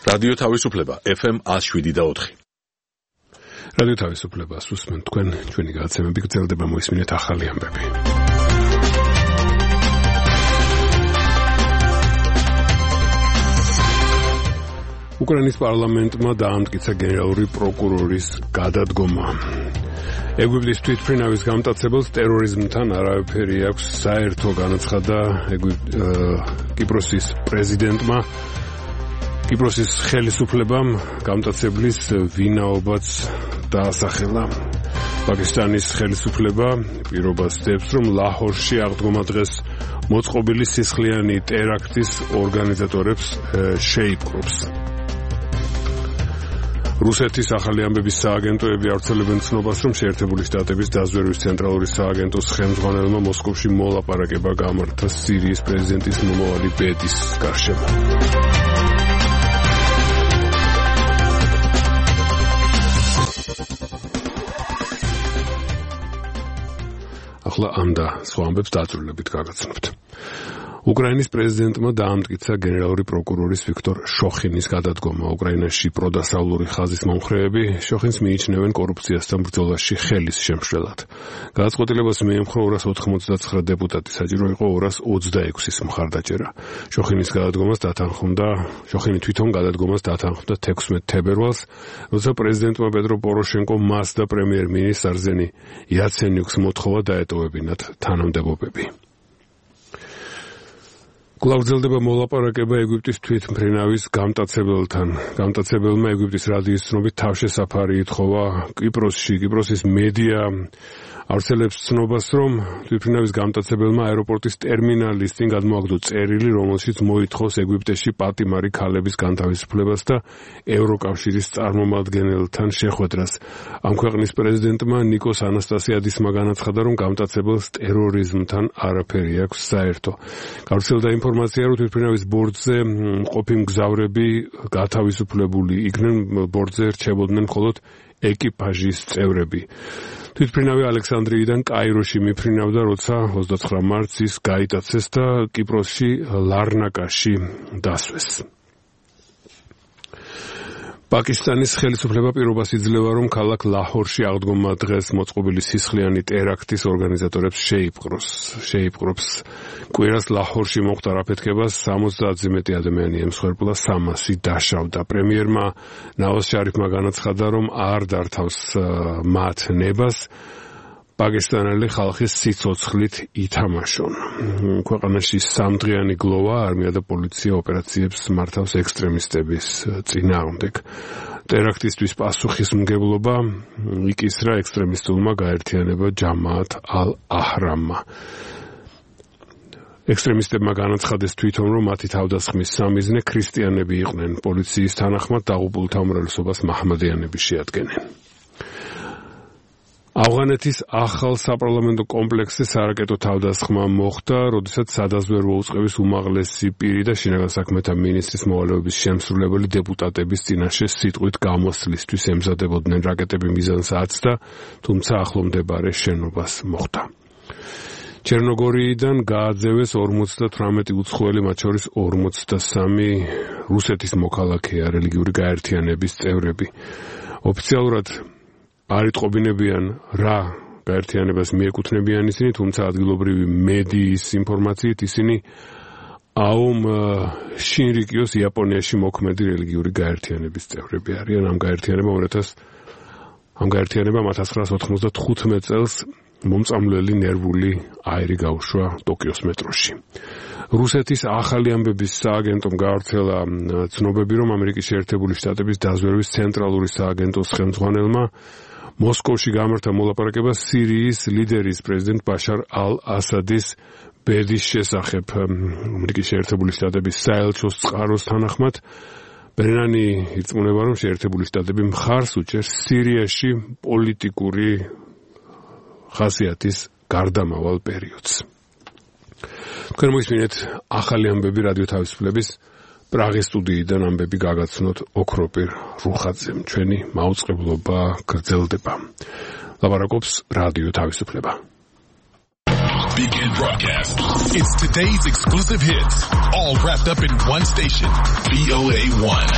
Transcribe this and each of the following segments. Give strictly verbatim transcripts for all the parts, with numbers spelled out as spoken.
რადიო თავისუფლება ეფ ემ one oh seven და four. რადიო თავისუფლებას უსმენთ თქვენ, ჩვენი გადაცემები გრძელდება, მოისმინეთ ახალი ამბები. უკრაინის პარლამენტმა დაამტკიცა გენერალური პროკურორის გადადგომა. ეგვიპტის თვითმფრინავის გამტაცებელს ტერორიზმთან არაფერი აქვს საერთო, განაცხადა კიპროსის პრეზიდენტმა. კიპროსის ხელისუფლებამ გამტაცებლის ვინაობაც დაასახელა. პაკისტანის ხელისუფლება პირობას დებს, რომ ლაჰორში აღდგომა დღეს მოწყობილი სისხლიანი ტერაქტის ორგანიზატორებს შეიპყრობს. რუსეთის ახალი ამბების სააგენტოები ავრცელებენ ცნობას, რომ შეერთებული შტატების დაზვერვის ცენტრალური სააგენტოს ხელმძღვანელმა მოსკოვში მოლაპარაკება გამართა სირიის პრეზიდენტის მომავალი ბედის გარშემო. ახლა ამ და სხვა ამბებს დაწვრილებით გაგაცნობთ. უკრაინის პრეზიდენტმა დაამტკიცა გენერალური პროკურორის ვიქტორ შოხინის გადადგომა. უკრაინაში პროდასავლური ხაზის მომხრეები შოხინს მიიჩნევენ კორუფციასთან ბრძოლაში ხელის შემშლელად. გადაწყვეტილებას მიემხრო ორას ოთხმოცდათცხრა დეპუტატი, საჭირო იყო ორას ოცდაექვსის მხარდაჭერა. შოხინის გადადგომას დათანხმდა, შოხინი თვითონ გადადგომას დათანხმდა თექვსმეტ თებერვალს, როცა პრეზიდენტმა პეტრო პოროშენკო მას და პრემიერ-მინისტრ არზენი იაცენიუკს მოთხოვა დაეტოვებინათ თანამდებობები. კვლავ გრძელდება მოლაპარაკება ეგვიპტის თვითმფრინავის გამტაცებელთან. გამტაცებელმა ეგვიპტის რადიოს ცნობით თავშესაფარი ითხოვა კიპროსში. კიპროსის მედია ავრცელებს ცნობას, რომ თვითმფრინავის გამტაცებელმა აეროპორტის ტერმინალის წინ გადმოაგდო წერილი, რომელშიც მოითხოვს ეგვიპტეში პატიმარი ქალების განთავისუფლებას და ევროკავშირის წარმომადგენელთან შეხვედრას. ამ ქვეყნის პრეზიდენტმა ნიკოს ანასტასიადისმა განაცხადა, რომ გამტაცებელს ტერორიზმთან არაფერი აქვს საერთო. გავრცელდა ინფორმაცია, რომ თვითმფრინავის ბორტზე მყოფი მგზავრები გათავისუფლებული იქნენ, ბორტზე რჩებოდნენ მხოლოდ ეკიპაჟის წევრები. თვითმფრინავი ალექსანდრიიდან კაიროში მიფრინავდა, როცა ოცდაცხრა მარტს ის გაიტაცეს და კიპროსში ლარნაკაში დასვეს. პაკისტანის ხელისუფლება პირობას იძლევა, რომ ქალაქ ლაჰორში აღდგომა დღეს მოწყობილი სისხლიანი ტერაქტის ორგანიზატორებს შეიპყროს. შეიპყრობს. კვირას ლაჰორში მოხდა რაფეთქებას სამოცდაათზე მეტი ადამიანი ემსხვერპლა, სამასი დაშავდა. პრემიერმა ნავაზ შარიფმა განაცხადა, რომ არ დართავს მათ ნებას, პაკისტანელი ხალხის სიცოცხლით ითამაშონ. ქვეყანაში სამდღიანი გლოვა, არმია და პოლიცია ოპერაციებს მართავს ექსტრემისტების წინააღმდეგ. ტერაქტისთვის პასუხისმგებლობა იკისრა ექსტრემისტულმა გაერთიანება ჯამაათ ალ-აჰრამმა. ექსტრემისტებმა განაცხადეს თვითონ, რომ მათი თავდასხმის სამიზნე ქრისტიანები იყვნენ. პოლიციის თანახმად დაღუპულთა უმრავლესობას მაჰმადიანები შეადგენენ. ავღანეთის ახალ საპარლამენტო კომპლექსზე სარაკეტო თავდასხმა მოხდა, როდესაც სადაზვერვო უწყების უმაღლესი პირი და შინაგან საქმეთა მინისტრის მოვალეობის შემსრულებელი დეპუტატების წინაშე სიტყვით გამოსვლისთვის ემზადებოდნენ. რაკეტები მიზანს აცდა, თუმცა ახლომდებარე შენობას მოხვდა. ჩერნოგორიიდან გააძევეს ორმოცდათვრამეტი უცხოელი, მათ შორის ორმოცდასამი რუსეთის მოქალაქეა, რელიგიური გაერთიანების წევრები. ოფიციალურად არ იტყობინებიან რა გაერთიანებას მიეკუთვნებიან ისინი, თუმცა ადგილობრივი მედიის ინფორმაციით ისინი აომ შინრიკიოს იაპონიაში მოქმედი რელიგიური გაერთიანების წევრები არიან. ამ გაერთიანებამ ამ გაერთიანებამ ათას ცხრაასა ოთხმოცდათხუთმეტ წელს მომწამლელი ნერვული აირი გაუშვა ტოკიოს მეტროში. რუსეთის ახალი ამბების სააგენტომ გაავრცელა ცნობები, რომ ამერიკის შეერთებული შტატების დაზვერვის ცენტრალური სააგენტოს ხელმძღვანელმა მოსკოვში გამართა მოლაპარაკება სირიის ლიდერის პრეზიდენტ ბაშარ ალ-ასადის ბედის შესახებ. ამერიკის შეერთებული შტატების საელჩოს წყაროს თანახმად ბრენანი ირწმუნება, რომ შეერთებული შტატები მხარს უჭერს სირიაში პოლიტიკური ხასიათის გარდამავალ პერიოდს. თქვენ მოისმინეთ ახალი ამბები რადიო თავისუფლების პრაღის სტუდიიდან ამბები გაგაცნოთ ოქროპირ რუხაძემ. ჩვენი მაუწყებლობა გრძელდება. ლაპარაკობს რადიო თავისუფლება. Weekend broadcast. It's today's exclusive hits, all wrapped up in one station, V O A one.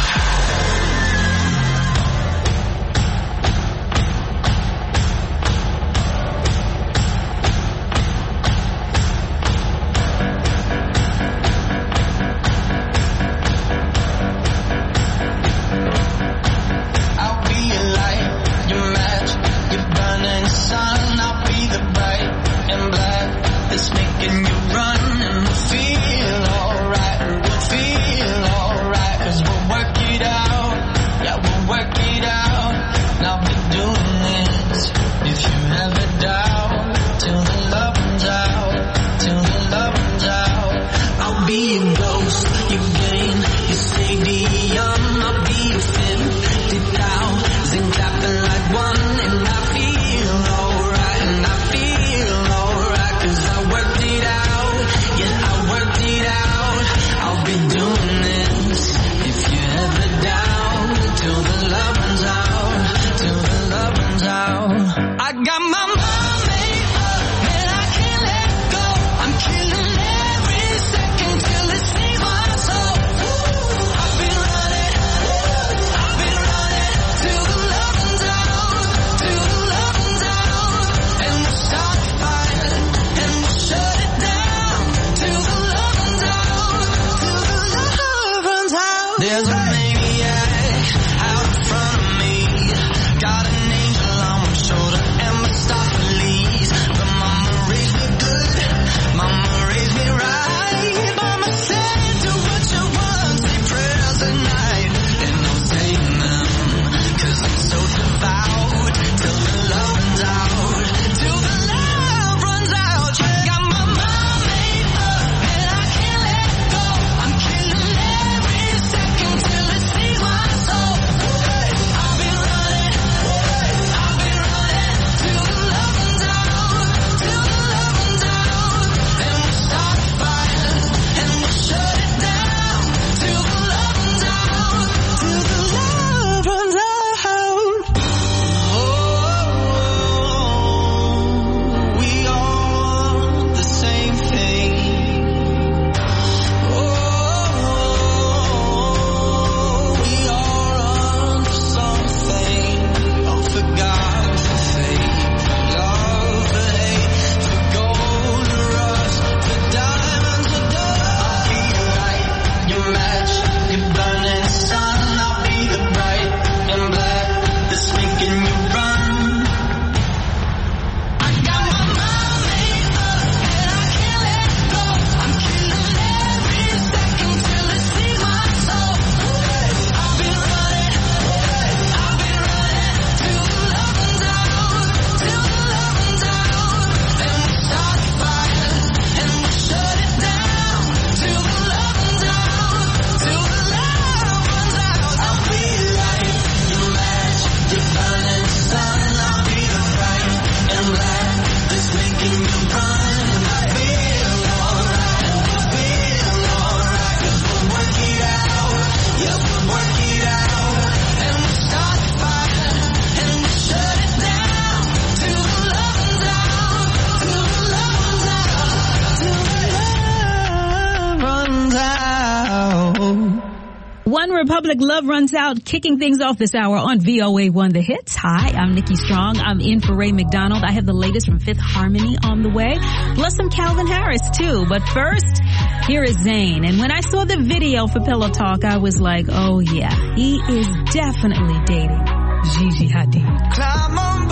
Republic, Love Runs Out, kicking things off this hour on V O A one The Hits. Hi, I'm Nikki Strong. I'm in for Ray McDonald. I have the latest from Fifth Harmony on the way, plus some Calvin Harris too. But first, here is Zayn. And when I saw the video for Pillow Talk, I was like, oh yeah, he is definitely dating Gigi Hadid. Climb on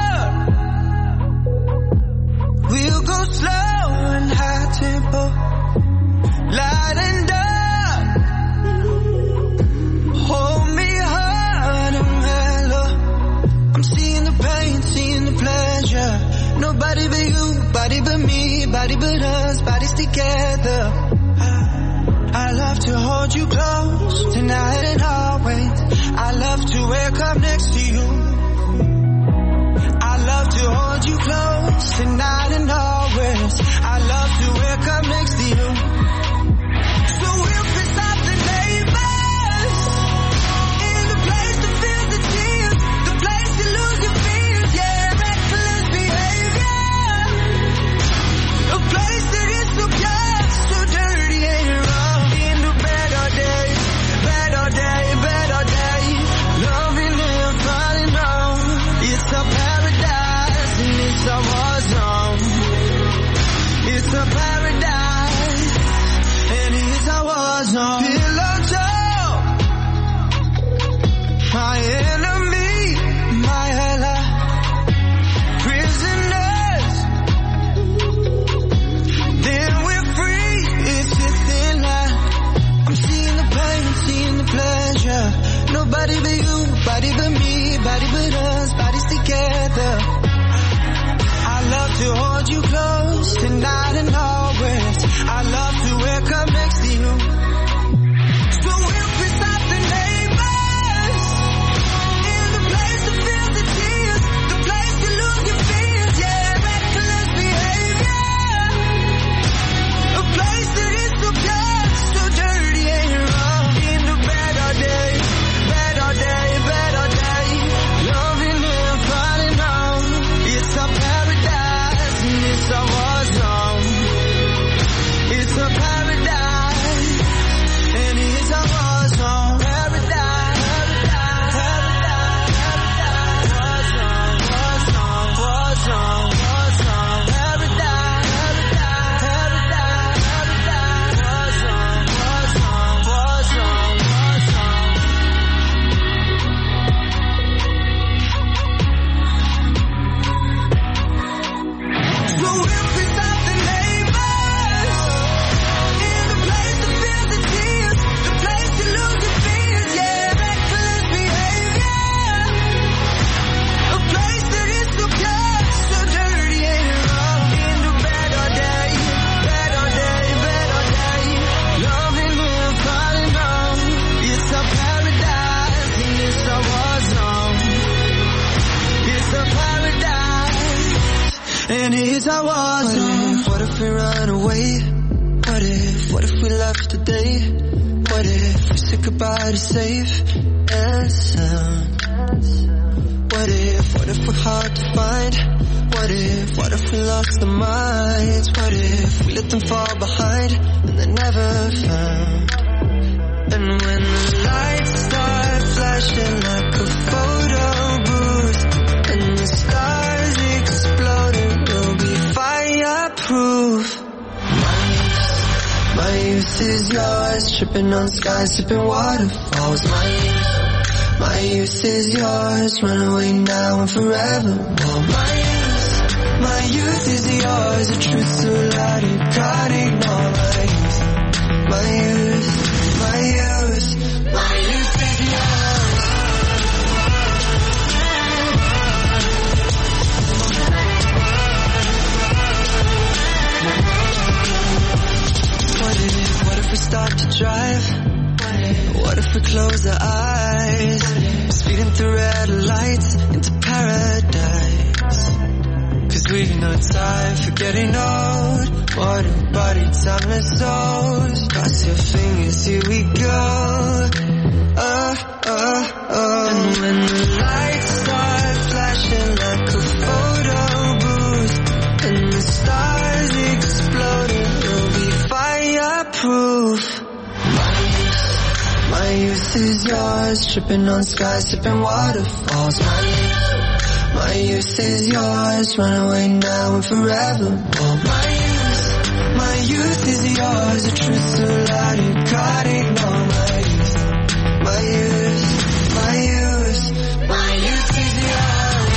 board. We'll go slow and high tempo. Light and dark. Hold me hard and mellow. I'm seeing the pain, seeing the pleasure. Nobody but you, body but me, body but us, bodies together. I, I love to hold you close, tonight and always. I love to wake up next to you. I love to hold you close, tonight and always. I love to wake up next to you. So we'll piss off the neighbors, in the place to feel the tears, the place to lose your fears, yeah, reckless behavior. I was wrong. It's a paradise, and yes, I was wrong. Paradise, paradise, paradise, was wrong, was wrong, was wrong, was wrong. Paradise, paradise, paradise, was wrong, was wrong, was wrong, was wrong. So if we stop the neighbors, in the place to feel the tears, the place to lose your fears, yeah, reckless behavior, a place that is so pure, so dirty and wrong. In the bed all day, bed all day, bed all day, loving and falling wrong. It's a paradise, and yes, I was wrong. It's a paradise, and yes, I was wrong. What if we run away? What if, what if we left today? What if we said goodbye to safe and sound? What if, what if we're hard to find? What if, what if we lost our minds? What if we let them fall behind and they're never found? And when the lights start flashing like a photo booth and the stars exploding, we'll be fireproof. My youth is yours, tripping on skies, sipping waterfalls. My youth, my youth is yours, run away now and forever. Oh, my youth, my youth is yours, the truth so loud you can't ignore. My youth, my youth, my youth, my youth is yours. What if, what if we start to drive? What if we close our eyes? Speeding through red lights into paradise. Cause we've no time for getting old. Modern body, timeless souls. Cross your fingers, here we go. Oh, oh, oh. And when the lights start flashing like a photo booth and the stars exploding, we'll be fireproof. My youth is yours, tripping on skies, sipping waterfalls. My youth, my youth is yours, run away now and forever. Oh, my youth, my youth is yours, the truth so loud you can't ignore. My youth, my youth, my youth, my youth is yours.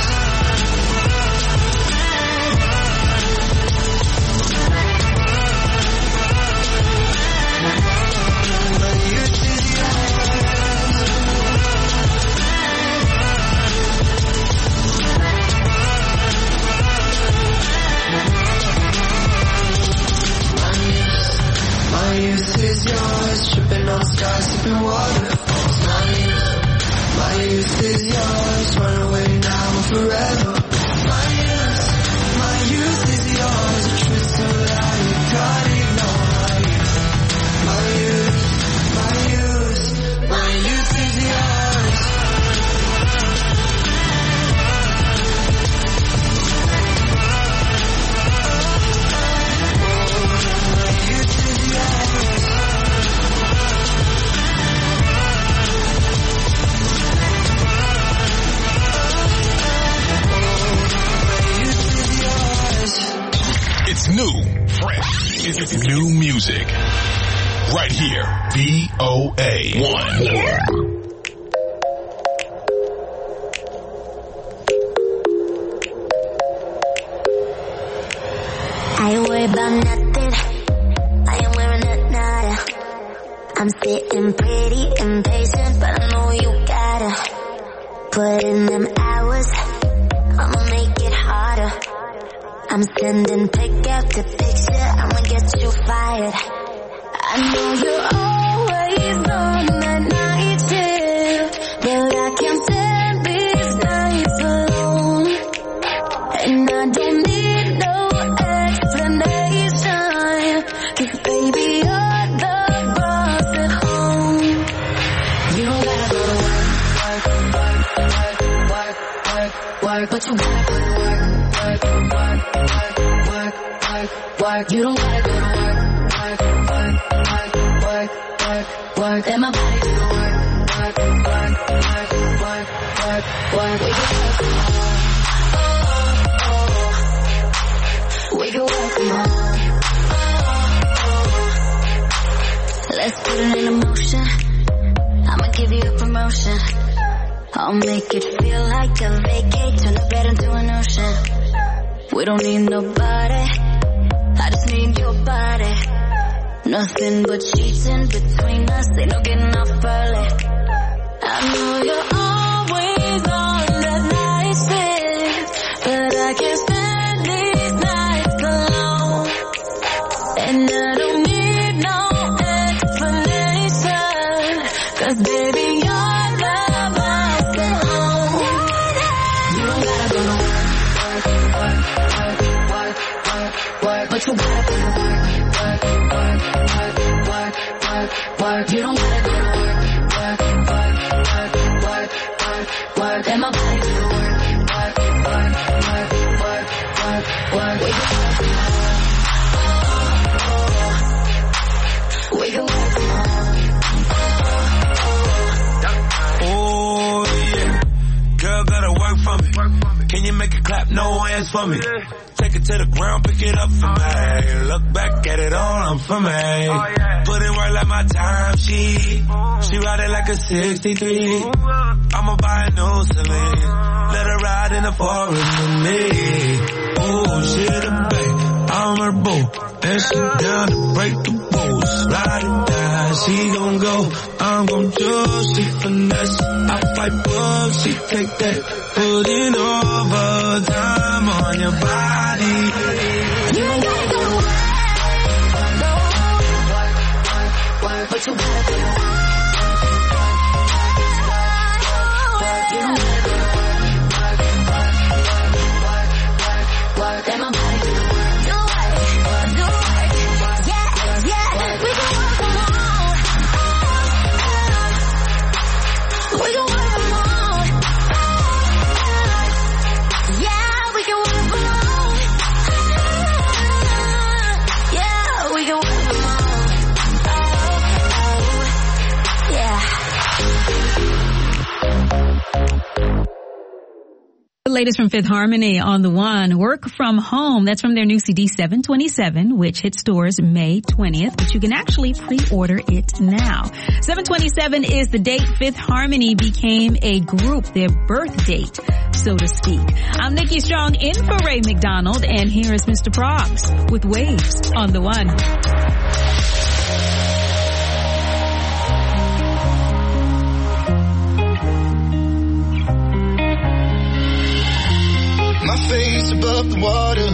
My youth is My youth is yours, tripping on skies, sipping waterfalls. My youth, my youth is yours, run away now and forever. My youth, my youth is yours, the truth so loud you can't ignore. My youth, my youth, my youth is yours. My youth is yours. It's new, fresh, it's new music. Right here, V O A one. I ain't worried about nothing. I ain't wearing a nada. I'm sitting pretty impatient, but I know you gotta put in them hours. I'ma make it harder. I'm sending pick after picture, I'ma get you fired. I know you're always on that night shift, but I can't stand these nights alone. And I don't need no explanation, 'cause baby you're the boss at home. You don't gotta go to work, work, work, work, work, work, work, but you gotta put work, work, work, work, work. work, work. You don't gotta go to work, work, work, work, work, work, work. Let my body do the work, work, work, work, work, work, work. We can work from home. We can work from home. Let's put it in motion. I'ma give you a promotion. I'll make it feel like a vacate. Turn the bed into an ocean. We don't need nobody. I just need your body. Nothing but sheets in between us. Ain't no getting off early. I know you're always on the night shift, but I can't stand these nights alone. And I don't need no explanation, 'cause baby you're the boss at home. You don't gotta go to work, work, work, work, work, work, but you gotta go to work, work, work, work, work, work, work. You don't gotta go to work, work, work, work, work, work, work. Let my body do the work, work, work, work, work, work, work. We can work from home. We can work from home. Oh yeah, girl gotta work for me. Can you make it clap? No hands for me. Take it to the ground, pick it up for me. Look back at it all, I'm for me. Put in work like my time sheet. She ride it like a sixty-three. I'ma buy a new Celine. Let her ride in the forest with me. Oh, she the babe, I'm her boo. And she down to break the rules. Ride it down, she gon' go. I'm gon' choose, she finesse. I fight book, she take that. Putting overtime on your body. You ain't gotta go to work, work, work, work, but you gotta go to work. You don't gotta go to work, work, work, work, work, work. Let my body do the work. Do it, do it, yeah, yeah. We can work from home. We can work from home. Yeah, we can work from home. Yeah, we can work from home. Oh, oh, yeah. The latest from Fifth Harmony on the one, Work From Home. That's from their new C D seven twenty-seven, which hits stores May twentieth, but you can actually pre-order it now. seven twenty-seven is the date Fifth Harmony became a group, their birth date, so to speak. I'm Nikki Strong in for Ray McDonald, and here is Mister Proggs with Waves on the one. My face above the water.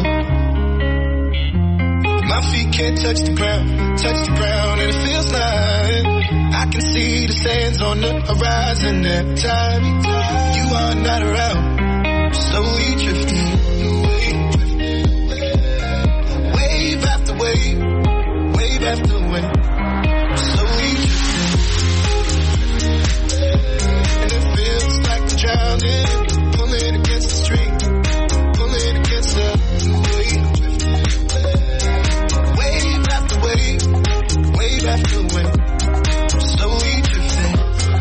My feet can't touch the ground, touch the ground, and it feels like I can see the sands on the horizon every time you are not around. Slowly drifting away, wave after wave, wave after wave. Slowly drifting, and it feels like I'm drowning, pulling against the stream. Against the wave, wave after wave, wave after wave, slowly drifting.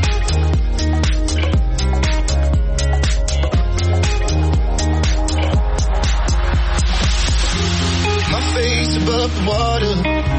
My face above the water.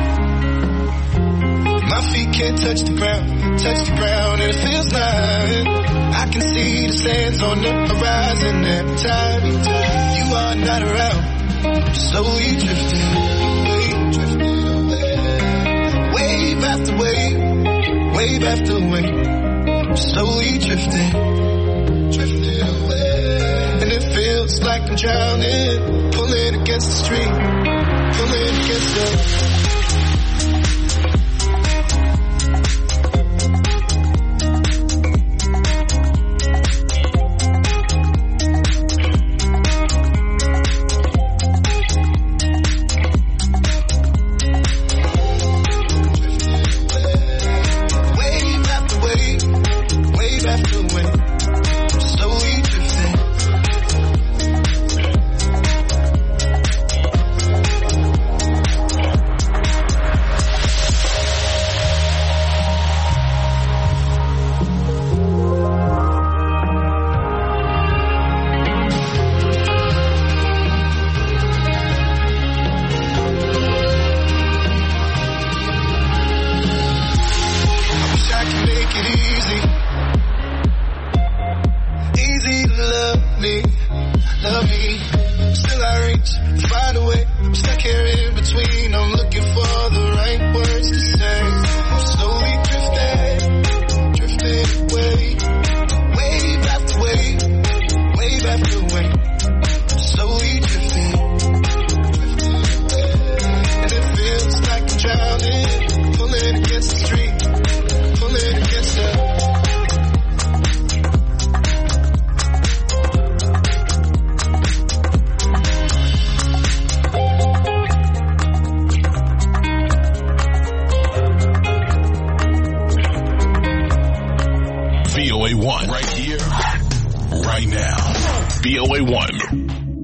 My feet can't touch the ground, touch the ground, and it feels like I can see the sands on the horizon every time you are not around. Slowly drifting away, drifting away. Wave after wave, wave after wave. Slowly drifting, drifting away. And it feels like I'm drowning, pulling against the stream, pulling against the slowly drifting. it easy. Easy to love me, love me. Still I reach, find a way. I'm stuck here in between. I'm looking for the right words to say. I'm slowly drifting, drifting away. Wave after wave, wave after wave. I'm slowly drifting, and it feels like I'm drowning. Pulling against the stream, pulling against the V O A one right here, right now. V O A one.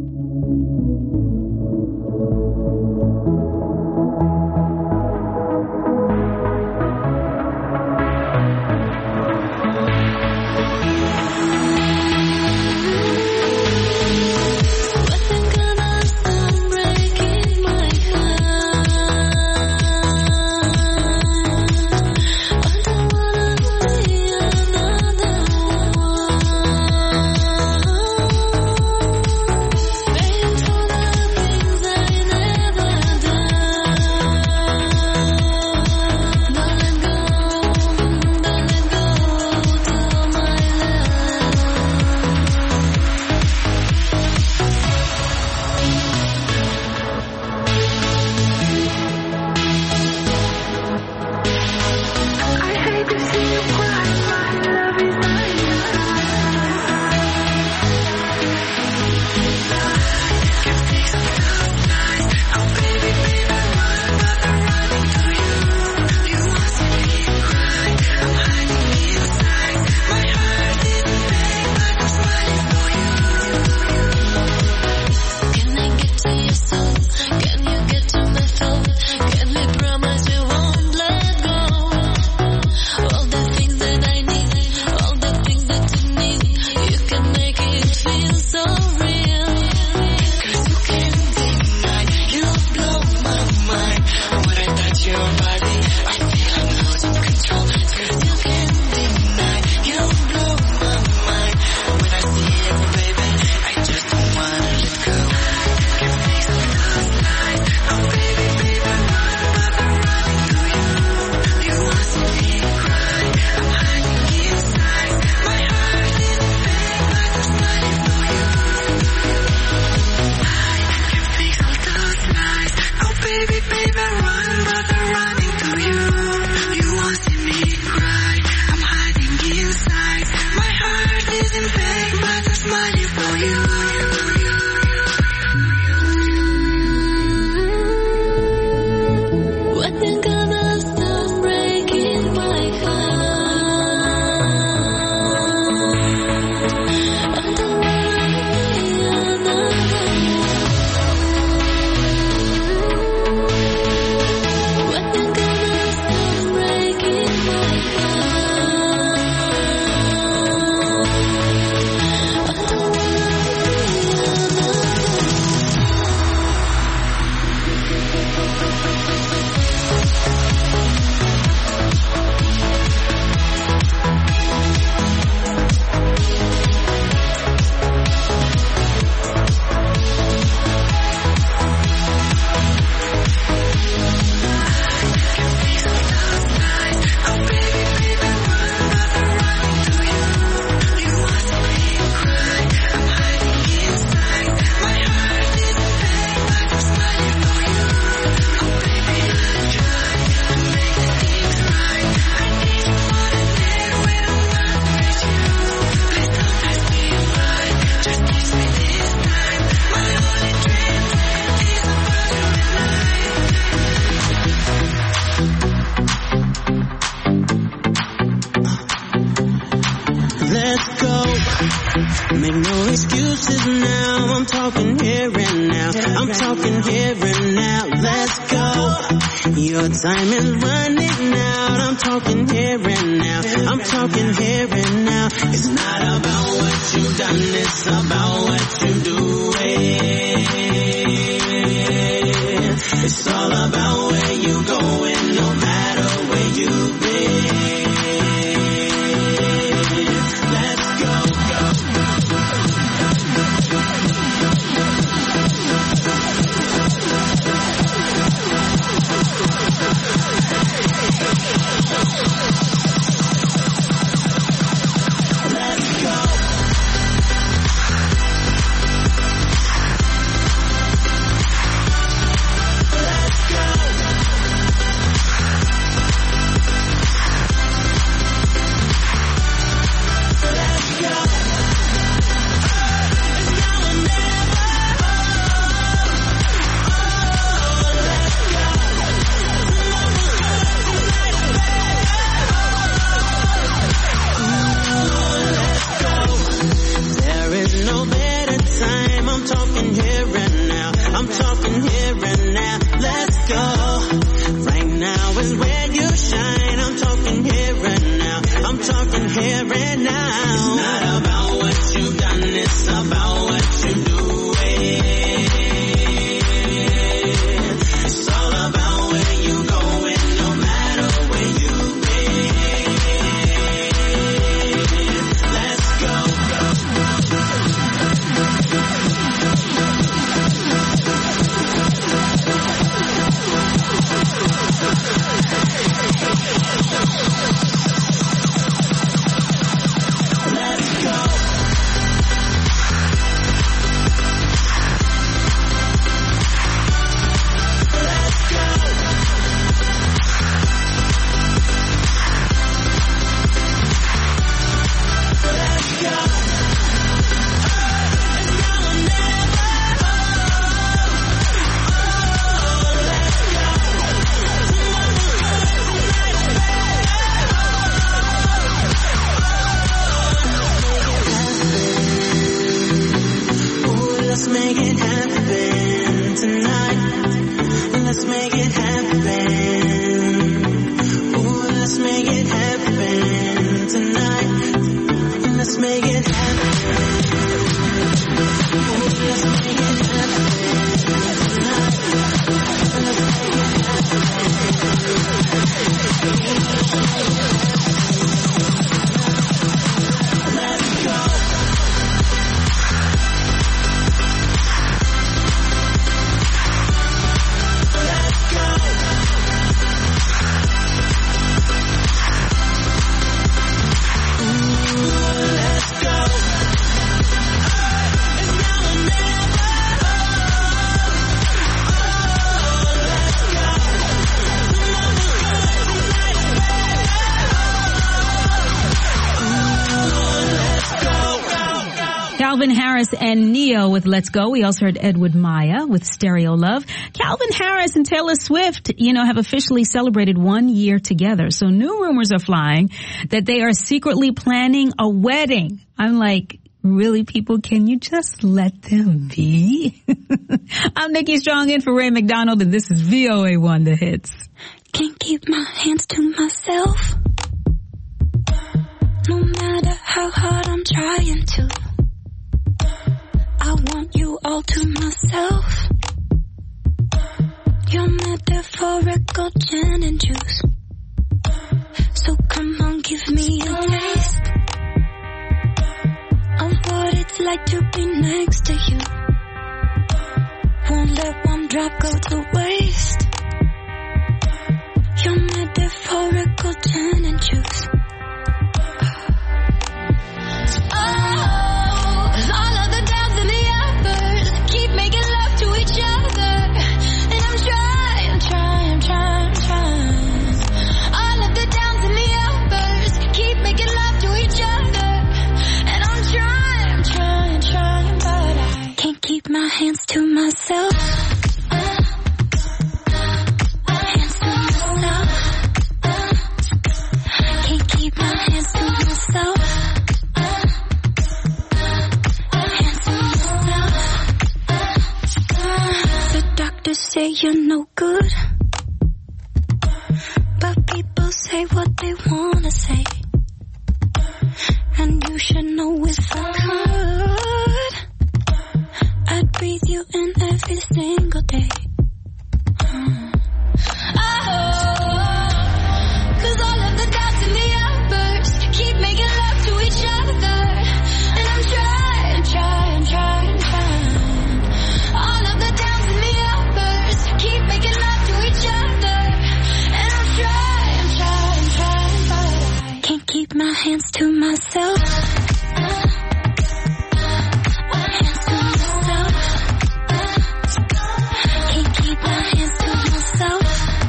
Make no excuses now, I'm talking here and now. I'm talking here and now, let's go. Your time is running out, I'm talking here and now. I'm talking here and now. It's not about what you've done, it's about what you're doing. It's all about where you're going, no matter where you've been. make it happen. Ooh, let's make it happen tonight. Let's make it happen. Ooh, let's make it happen tonight. Let's make it happen. Let's go. Calvin Harris and Neo with Let's Go. We also heard Edward Maya with Stereo Love. Calvin Harris and Taylor Swift, you know, have officially celebrated one year together. So new rumors are flying that they are secretly planning a wedding. I'm like, really, people, can you just let them be? I'm Nikki Strong in for Ray McDonald, and this is V O A one, The Hits. Can't keep my hands to myself. No matter how hard I'm trying to. I want you all to myself. Your metaphorical gin and juice. So come on, give me a taste of what it's like to be next to you. Won't let one drop go to waste. Your metaphorical gin and juice. Oh, 'cause all of the downs and the uppers keep making love to each other. And I'm trying, trying, trying, trying. All of the downs and the uppers keep making love to each other. And I'm trying, trying, trying, but I can't keep my hands to myself. Hands to myself. Can't keep my hands to myself. Say you're no good, but people say what they wanna say, and you should know if I could, I'd breathe you in every single day. Oh, 'cause all of the doubts and the uppers keep making love to each other, and I'm trying, trying, trying, trying. All of the downs and the keep making love to each other, and I'm trying, trying, trying, but I can't keep my hands to myself. Hands to myself. Can't keep my hands to myself.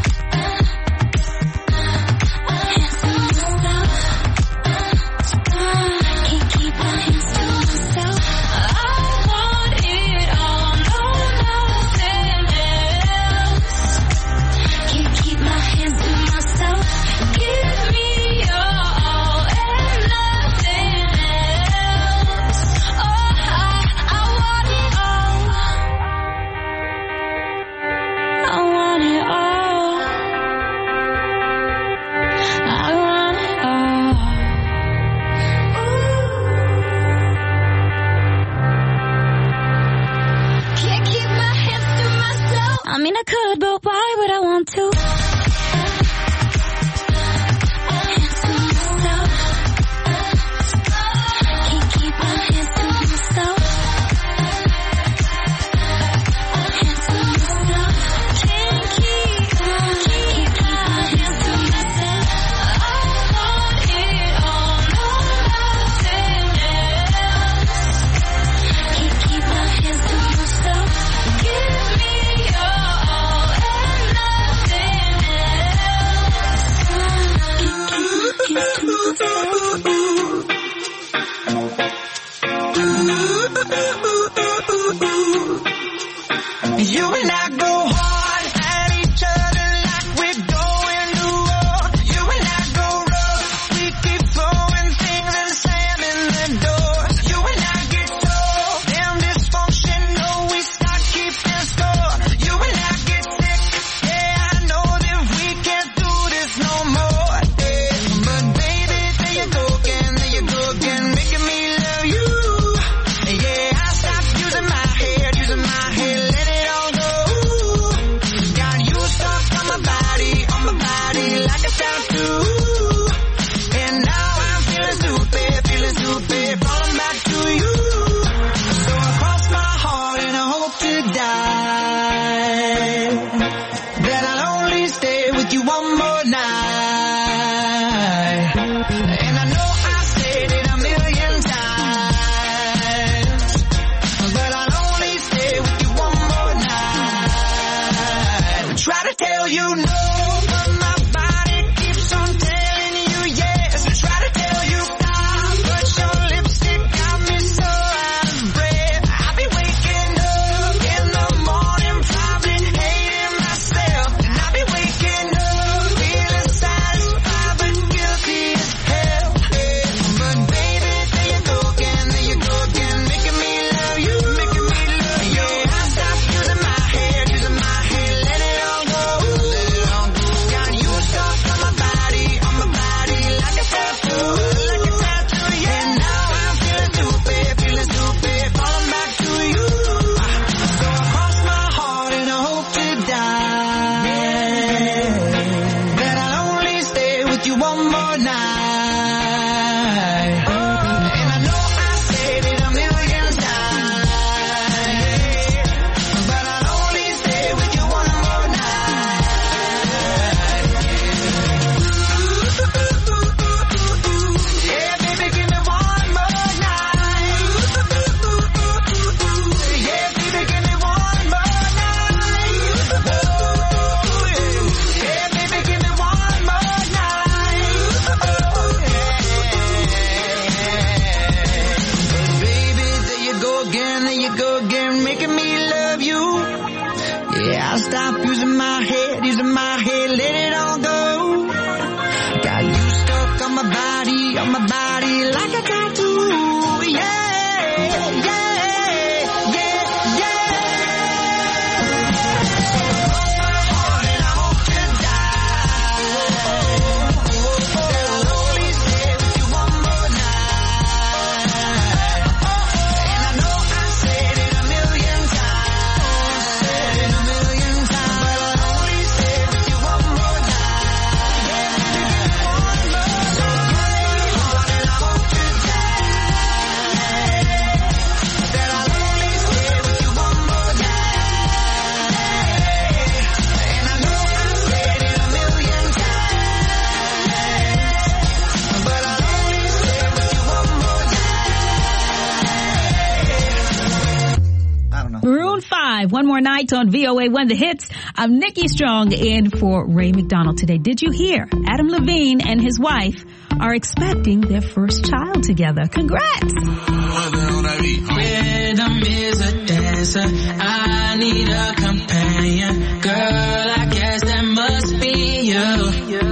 Hands to myself. Can't keep my hands to myself. I want it all, no, nothing else. Can't keep my hands to myself. Give me your all and nothing else. you no, but my body keeps on telling you yes. I try to tell you stop, but your lipstick got me so out of breath. I'll be waking up in the morning, probably hating myself. And I'll be waking up feeling satisfied but guilty as hell. But baby, there you go again, there you go again, making me love you, making me love you. Yeah, I stopped using my head, using my head, let it all go, let it all go. Got you stuck on my body, on my body, like a tattoo, like a tattoo. Yeah, now I'm feeling stupid, feeling stupid, falling back to you. So I cross my heart and I hope to die, that I'll only stay with you one more night. And I know I said it a million times, but I'll only stay with you one more night. Yeah, baby, give me one more night. Yeah, baby, give me one more night. Yeah, baby, give me one more night. Baby, there you go again, there you go again, making me love you. Yeah, I'll stop using my head, using my head, let it all go. Got you stuck on my body, on my body, like a tattoo. Yeah, yeah, yeah, yeah. And I hope to die, that I'll only stay with you one more night. And I know I said it a million times, said it a million times, but I'll only stay with you one more night. Yeah, baby, give me one more night. And I hope to die, that I'll only stay with you one more night. And I know I said it a million times, but I'll only stay with you one more night. I don't know. Maroon five, One More Night on V O A one The Hits. I'm Nikki Strong in for Ray McDonald today. Did you hear? Adam Levine and his wife are expecting their first child together. Congrats! Rhythm is a dancer, I need a companion. Girl, I guess that must be you.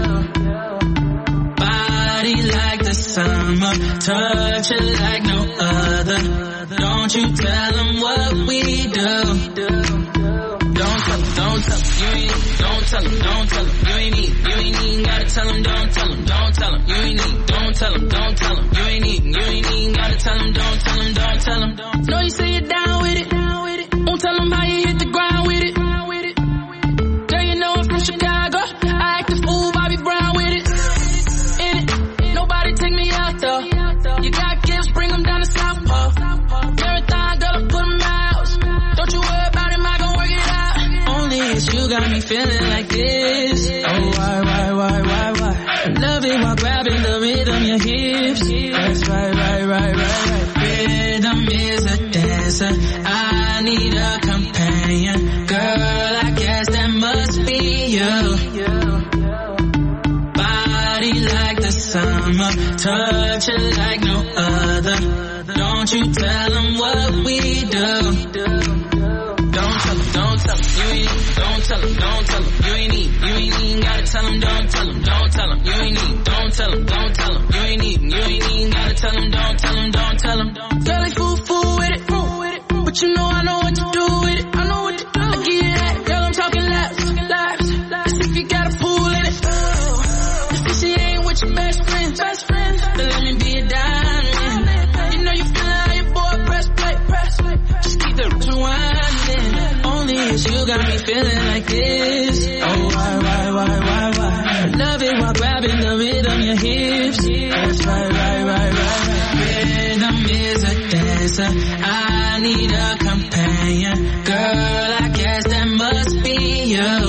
Body like the summer, touch it like no other. Don't you tell them what we do. Don't tell them, don't tell them, you ain't, don't tell them, don't tell them, you ain't need, you ain't even gotta tell them, don't tell them, don't tell them, you ain't need, don't tell them, don't tell them, you ain't even, you ain't even gotta tell them, don't tell them, don't tell them. Know you say you're down with it, won't tell them how you hit the ground with it. Girl, you know I'm from Chicago, I act a fool, Bobby Brown with it. In it, nobody take me out though. You got gifts, bring them down to Southpaw. Marathon, girl, I put them out. Don't you worry about him, I gon' work it out. Only it's you got me feeling like this. Oh, why, why, why, why, why? Love it while grabbing the rhythm, your hips. That's right, right, right, right, right. Rhythm is a dancer, I need a companion. Girl, I guess that must be you. Body like the summer, touch it like no other. Don't you tell them what we do. Don't tell them, don't tell them, you ain't, don't tell them, don't tell them, you ain't need, you ain't even gotta tell them, don't tell them, don't tell them, you ain't need, don't tell them, don't tell them, you ain't even, you ain't even gotta tell them, don't tell them, don't tell them. Girl, they fool, fool with it, but you know I know what to do with it, I know what to do, I give you that, girl, I'm talking laps, laps, as if you got a fool in it, if she ain't with your best friend, best friend, then let me be a diamond, you know you feeling how your boy press play, press play, just keep the rewinding, only it's you got me feeling like this, oh why, why, why, why, why, love it while grabbing the rhythm, your hips, that's right, right, right, right, rhythm is a dancer, I need a companion, girl, I guess that must be you,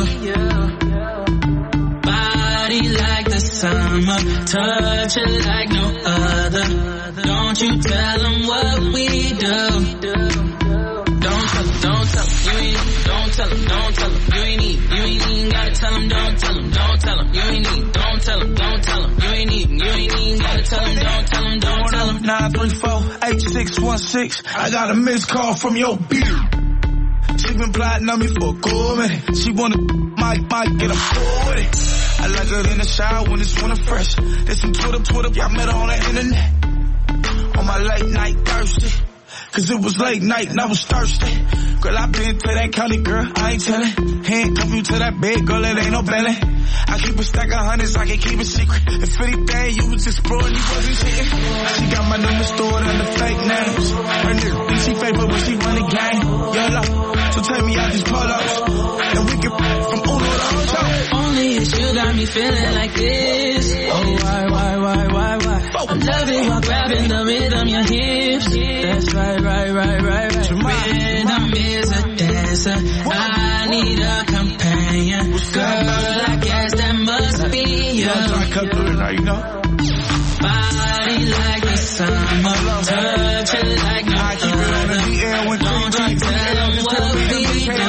body like the summer, touch it like no other, don't you tell them what we do. Don't tell them, don't tell them, you ain't, don't tell them, don't tell them, you ain't need, you ain't even gotta tell tell him, don't tell him, don't tell him. You ain't need, don't tell him, don't tell him. You ain't need, you ain't even gotta tell him, don't tell him, don't tell him. nine three four eight six one six. I got a missed call from your bitch. She been plotting on me for a good minute. She wanna might, might get a full with it. I like her in the shower when it's winter fresh. There's some Twitter, Twitter, I met her on the internet. On my late night thirsty. Cause it was late night and I was thirsty. Girl, I been to that county, girl, I ain't tellin'. Handcuff you to that bed, girl, it ain't no belly. I keep a stack of hundreds, I can keep it secret. If anything, you was exploring, you wasn't cheating. She got my number stored under fake names. Her nigga think she fake, but when she run the game, yellow. So take me out these polos, and we can from Uno to Ocho. Only if you got me feeling like this. Oh, why, why, why, why, why? I'm loving while grabbing the rhythm, your hips. That's right, right, right, right, right. Rhythm is a dancer. I need a companion. Girl, I guess that must be you. You know. Body like the summer, touch it like no other. Don't you tell them what we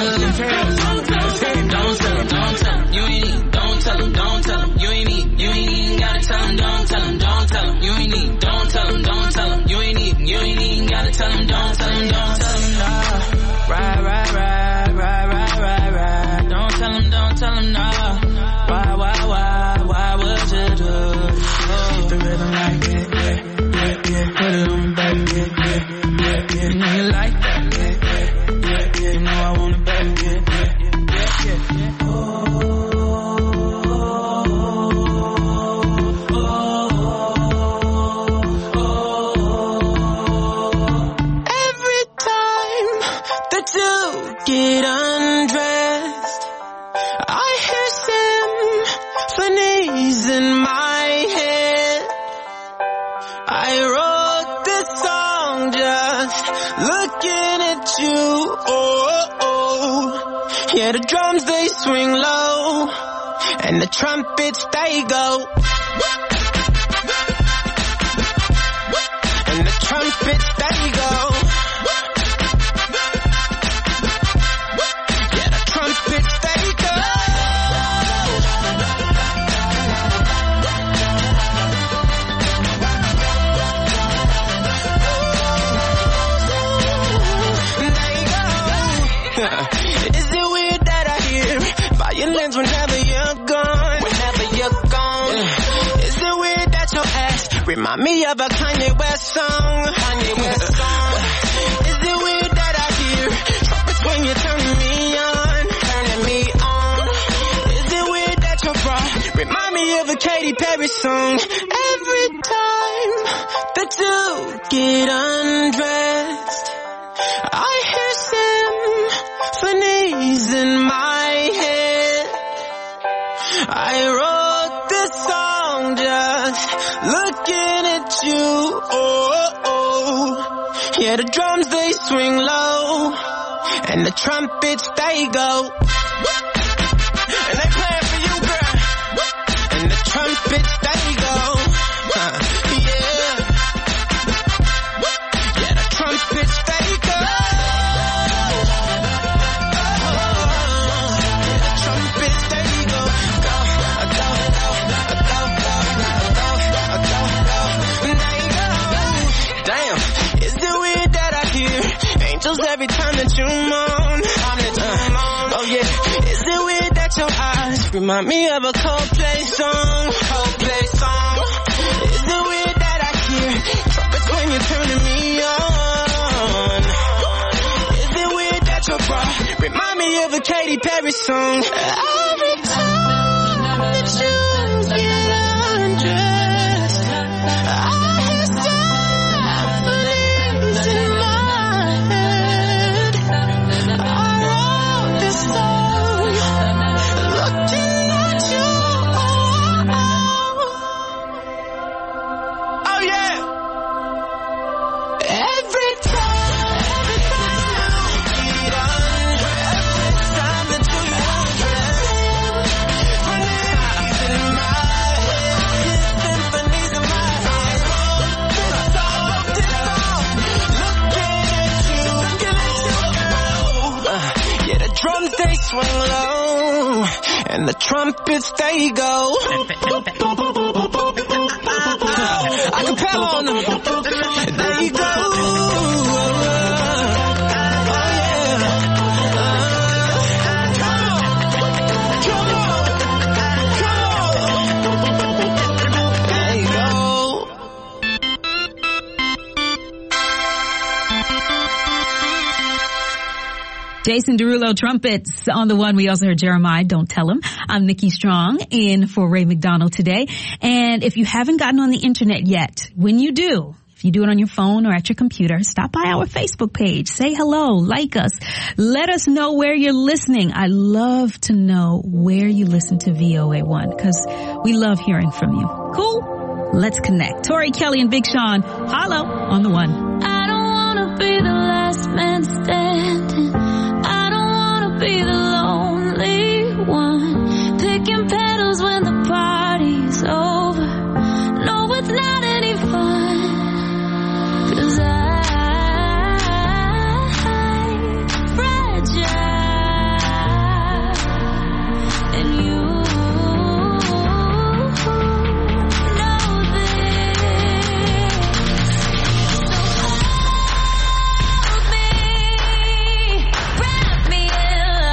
do. Don't tell them, don't tell them, you ain't need. Don't tell them, don't tell them, you ain't need. You ain't even gotta tell them, don't tell them, don't tell them, you ain't need. Don't tell them, don't tell them, you ain't need. You ain't even gotta tell them, don't tell them, don't tell them, nah. Right, right, right, right, right, right, right. Don't tell them, don't tell them, nah. Why, why, why, why would you do it? Keep the rhythm like it, yeah, yeah, yeah. Put it on, baby, yeah, yeah, yeah, yeah. You know you like that, yeah, yeah, yeah, yeah. You know I want it, baby, yeah, yeah, yeah, yeah, yeah. Oh. Get undressed, I hear symphonies in my head. I wrote this song just looking at you. Oh, oh, yeah, the drums they swing low, and the trumpets they go, and the trumpets they go. Is it weird that I hear violins whenever you're gone? Whenever you're gone. Yeah. Is it weird that your ass remind me of a Kanye West song? Kanye West song. Is it weird that I hear trumpets when you're turning me on? Turning me on. Is it weird that your bra remind me of a Katy Perry song? Every time that you get undressed, I hear symphonies in my head. I wrote this song just looking at you. Oh, oh, yeah, the drums they swing low, and the trumpets they go, and they play for you, girl, and the trumpets they go. Uh, yeah, yeah, the trumpets they go. Every time that you moan, uh, oh yeah. Is it weird that your eyes remind me of a Coldplay song? Coldplay song. Is it weird that I hear trumpets when you're turning me on? Is it weird that your bra remind me of a Katy Perry song? Every time that you get undressed, I hear symphonies in my and the trumpets they go. I can pal on them. There you go. Jason Derulo, trumpets on the one. We also heard Jeremiah, Don't Tell Him. I'm Nikki Strong, in for Ray McDonald today. And if you haven't gotten on the internet yet, when you do, if you do it on your phone or at your computer, stop by our Facebook page. Say hello, like us. Let us know where you're listening. I love to know where you listen to V O A one, because we love hearing from you. Cool? Let's connect. Tori Kelly and Big Sean, hollow on the one. I don't want to be the last man standing. Be the lonely one, picking petals when the party's over. No, it's not any fun, 'cause I'm fragile, and you know this. So hold me, wrap me in.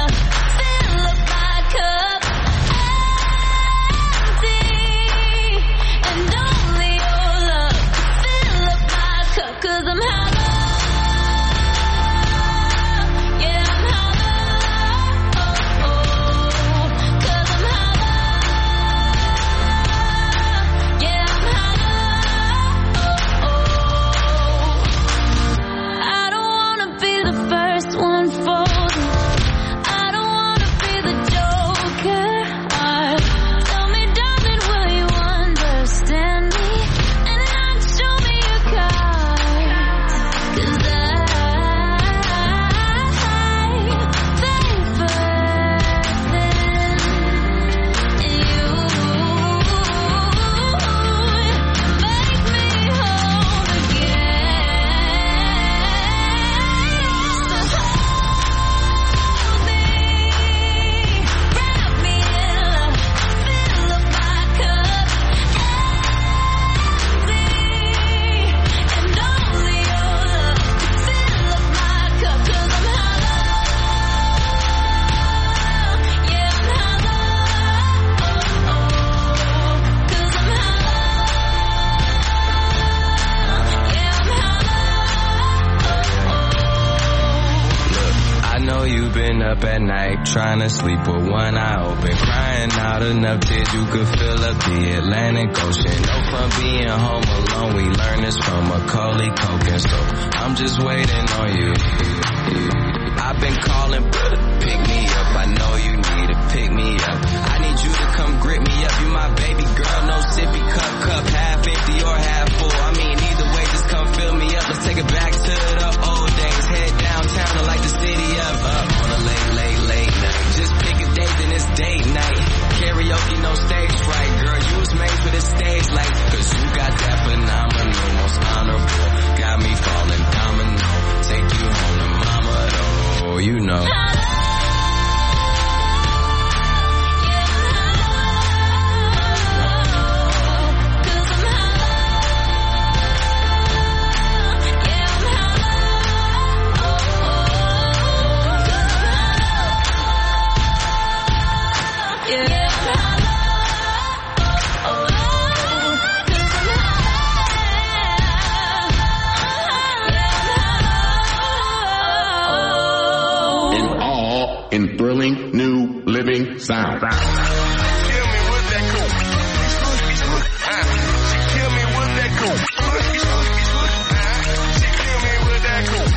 Up at night, trying to sleep with one eye open, crying out enough tears you could fill up the Atlantic Ocean. No fun being home alone, we learned this from Macaulay Culkin, so I'm just waiting on you. I've been calling, pick me up, I know you need to pick me up. I need you to come grip me up, you my baby girl, no sippy cup, cup half empty or half full. I mean either way, just come fill me up, let's take it back to the old days. Head downtown to light the city up, up on a late, late, late night. Just pick a date, then it's date night. Karaoke, no stage fright, girl, you was made for this stage light. 'Cause you got that phenomenal, most honorable, got me falling domino. Take you home to mama, though, you know. In thrilling, new, living sound. Kill me with that cool. She kill me with that cool. She kill me with that cool.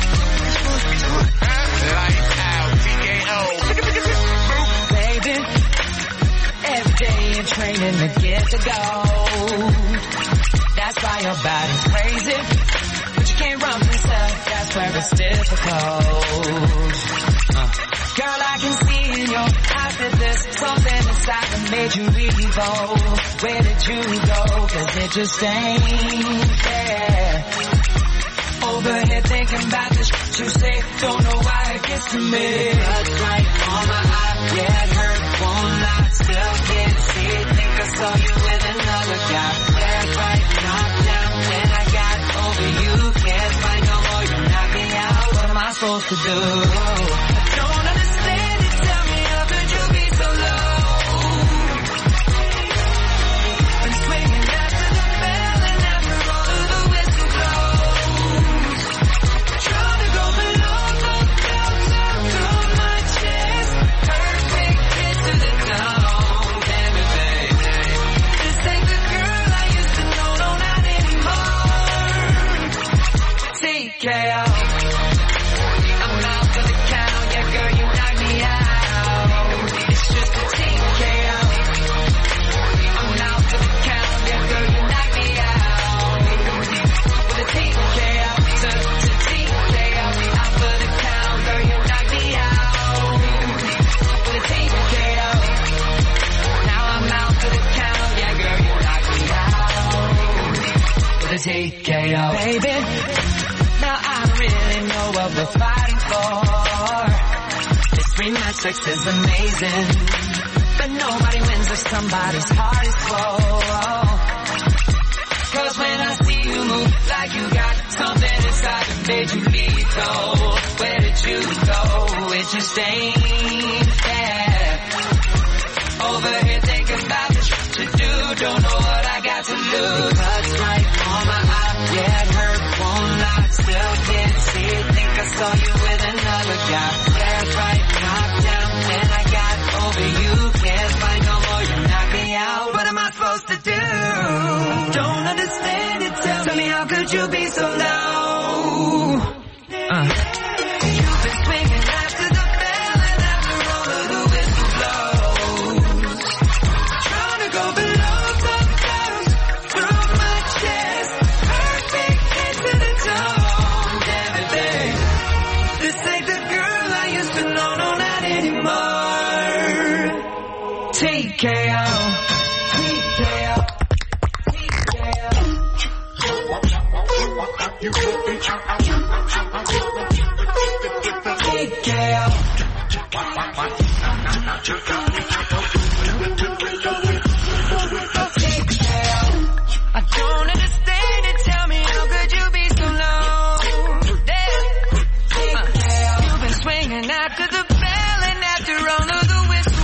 Lights out, T K O. Baby, every day you're training to get to go. That's why your body's crazy. But you can't run from yourself, that's where it's difficult. Uh. Girl, I can see in your eyes that there's something inside that made you evolve. Where did you go? 'Cause it just ain't there. Over here thinking about the sh- what you say, don't know why it gets to me. Blood right on my eye, yeah, it hurt, won't lie. Still can't see it, think I saw you with another guy. Yeah, right, knocked down, then I got over you. Can't fight no more, you knock me out. What am I supposed to do? I don't understand it, tell me how could you be so low? Been swinging after the bell and after all of the whistle blows. Trying to go below, go down, down through my chest. Perfect hit to the dome, damn it, baby. This ain't the girl I used to know, no, not anymore. T K O. I'm out for the count, yeah, girl, you knock me out. It's just a T K O. I'm out for the count, yeah, girl, you knock me out. With a T K O, to, to T K O. Out for the count, girl, you knock me out. With a T K O. Now I'm out for the count, yeah, girl, you knock me out. With a T K O. Baby, now I really know what we're fighting for. This rematch sex is amazing, but nobody wins if somebody's heart is cold. Cause when I see you move like you got something inside that made you lethal, where did you go? It just ain't fair. Over here thinking about the shit to do, don't know what I got to lose. Touch right on my eye, yeah, it hurt, won't lie. Still can't see it, think I saw you with another guy. Yeah, right, knocked down, then I got over you. Can't fight no more, you knock me out. What am I supposed to do? Don't understand it, tell, tell me how could you be so low? Uh. You've been swinging after the bell and after all of the whistle blows. Trying to go below, go down through my chest. Perfect hit to the dome, damn it, babe. This ain't the girl I used to know, no, not anymore. T K O. T K O. T K O. I don't understand it, tell me how could you be so low? Uh, you've been swinging after the bell and after all of the whistle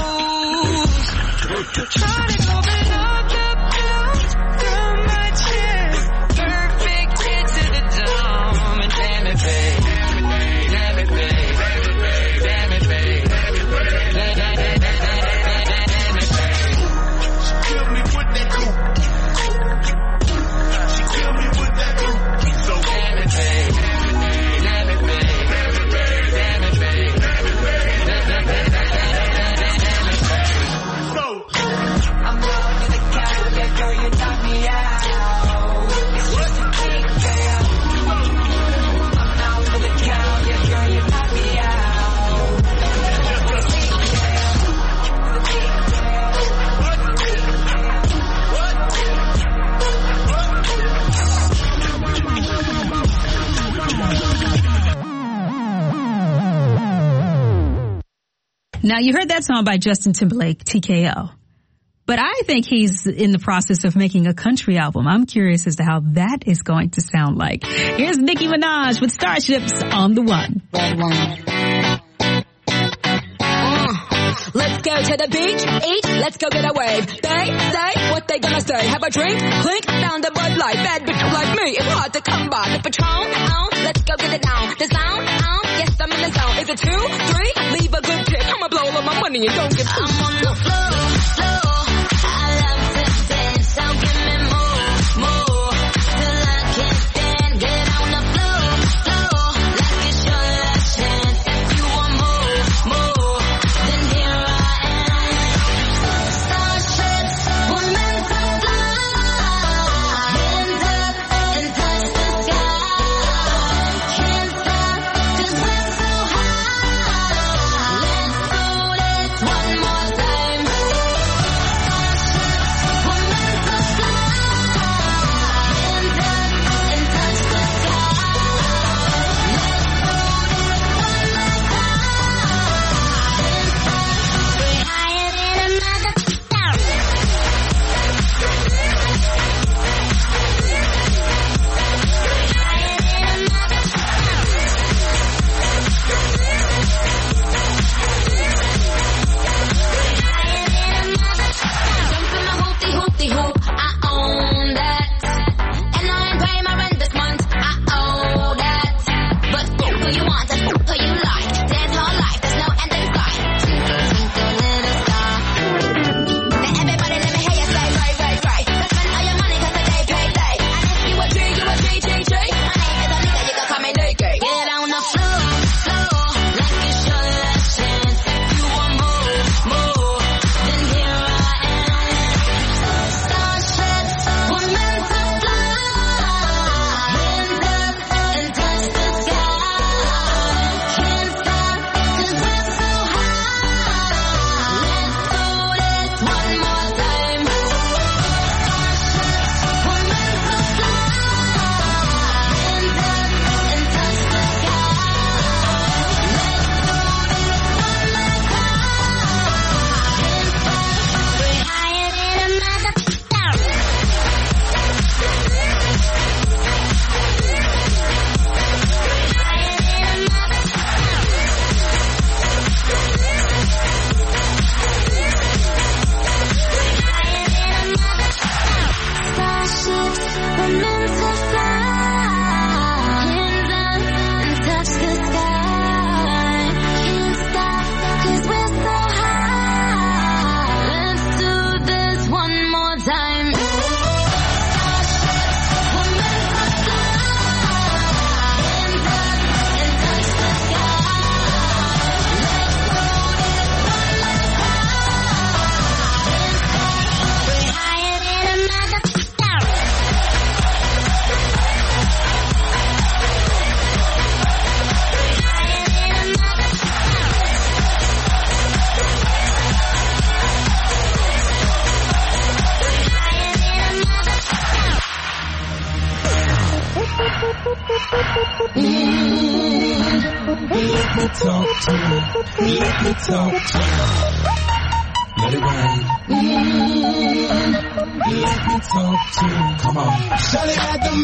blows. Trying to go below the belt through my chest. Perfect hit to the dome, and damn it, babe. Damn it, babe. Damn it, babe. Damn it, babe. Kill me with that coupe. She kill me with that coupe. So damn it, babe. Damn it, babe. Damn it, babe. Damn it, babe. So I'm out for the count, yeah, girl, you knock me out. It's just a T K O. I'm out for the count, yeah, girl, you knock me out. It's a T K O. It's a T K Now, you heard that song by Justin Timberlake, T K O. But I think he's in the process of making a country album. I'm curious as to how that is going to sound like. Here's Nicki Minaj with Starships on the One. Let's go to the beach, eat, let's go get a wave. They say what they gonna say. Have a drink, clink, found a Bud Light. Bad bitch like me, it's hard to come by. The Patron, on, let's go get it down. The sound, on, yes I'm in the zone. Is it two, three? Leave a good tip. I'ma blow all of my money and don't get too. I'm on the floor, floor. I love to dance, so give me more, more. Till I can't stand, get on the floor, floor. Like it's your last chance. If you want more, more, then here I am. Starships were meant to fly. Hands up and touch the sky. Can't stop 'cause we're so high. Let's do this one more time. me talk to you. Let me talk to you. Let it rain. Mm-hmm. Let me talk to you. Come on. Shawty had the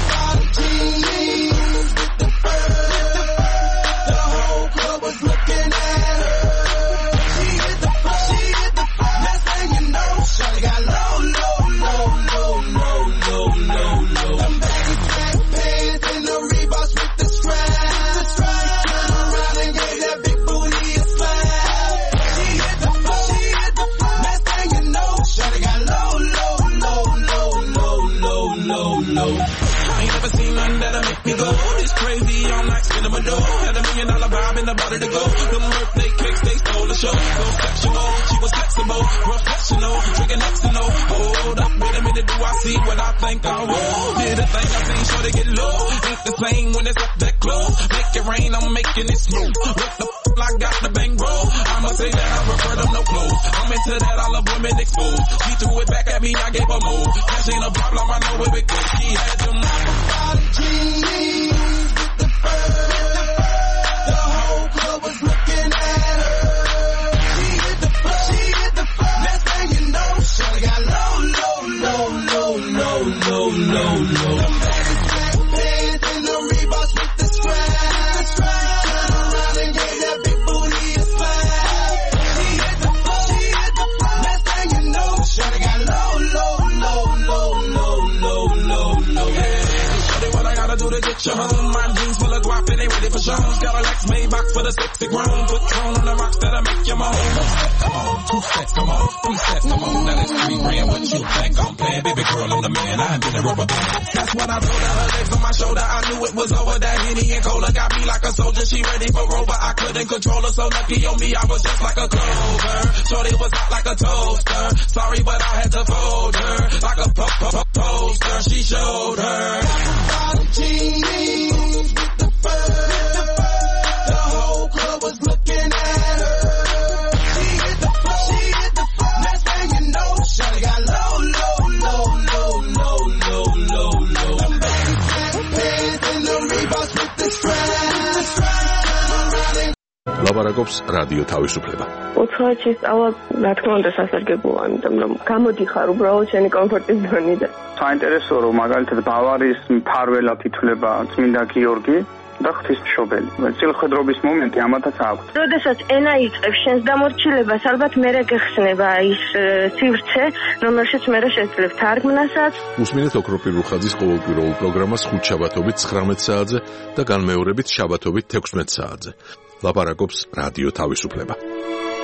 jeans with the fur. The whole club was looking at her. She hit the floor. She hit the floor. Next thing you know, Shawty got low, low, low, low, low, low, low, low. Them baggy black pants and the Reeboks with the strap. Turn around and gave that big booty a slap. She hit the floor. She hit the floor. Next thing you know, Shawty got low, low, low, low, low, low, low, low. I ain't never seen nothing that'll make me go this crazy all night, spinning my dough. Had a million dollar vibe in the body to go. Them birthday cakes, they stole the show. So sexual, she was flexible, professional, drinking Xano. Hold up, wait a minute, do I see what I think I will? Did a thing I seen, sure to get low. Ain't the same when it's up that close. Make it rain, I'm making it smooth. What the f***, I got the bang roll. I'ma say that I prefer them no clothes. I'm into that, I love women exposed. She threw it back at me, I gave her move. Cash ain't a problem, I know it be good. She had them jeans with the fur. The whole club was looking at her. She hit the floor. She hit the floor. Next thing you know, Shawty got low, low, low, low, low, low, low, low. Them baggy black pants and the Reeboks with the strap. Turn around and gave that big booty a slap. She hit the floor. She hit the floor. Next thing you know, Shawty got low, low, low, low, low, low, low, low. Shawty, what I gotta do to get you home? My jeans full of guap and they ready for shows. Got a Lex Maybach for the sexy grown. Put tone on the rocks that'll make you moan. Come on, two steps, come on, three steps, come on. Now that's three grand. What you think I'm playing? Baby girl, I'm the man. I ain't been a rubber band. That's what I told her. Her legs on my shoulder. I knew it was over. That Henny and Cola got me like a soldier. She ready for Rover. I couldn't control her. So lucky on me, I was just like a clover. Shorty was hot like a toaster. Sorry, but I had to fold her like a po po po poster. She showed her. Jeans with the fur. The whole club was looking at her. She hit the floor. She hit the floor. Next thing you know, Shawty got low, low, low, low, low, low, low, low. Them baggy black pants and the Reeboks with the strap. Turn around and ლაპარაკობს რადიო თავისუფლება. უცხოეთში სწავლა, რა თქმა უნდა, სასარგებლოა, იმიტომ რომ გამოდიხარ უბრალოდ შენი კომფორტის ზონიდან. საინტერესოა, რომ მაგალითად ბავარიის მფარველად ითვლება წმინდა გიორგი და ღვთისმშობელი. წილხედრობის მომენტი ამათაც აქვს. როდესაც ენა იწყებს შენს დამორჩილებას, ალბათ მერე გეხსნება ის სივრცე, რომელშიც მერე შეძლებ თარგმნასაც. უსმინეთ ოქროპირ რუხაძის ყოველკვირეულ პროგრამას ხუთშაბათობით ცხრამეტ საათზე და განმეორებით შაბათობით თექვსმეტ საათზე. ლაპარაკობს რადიო თავისუფლება.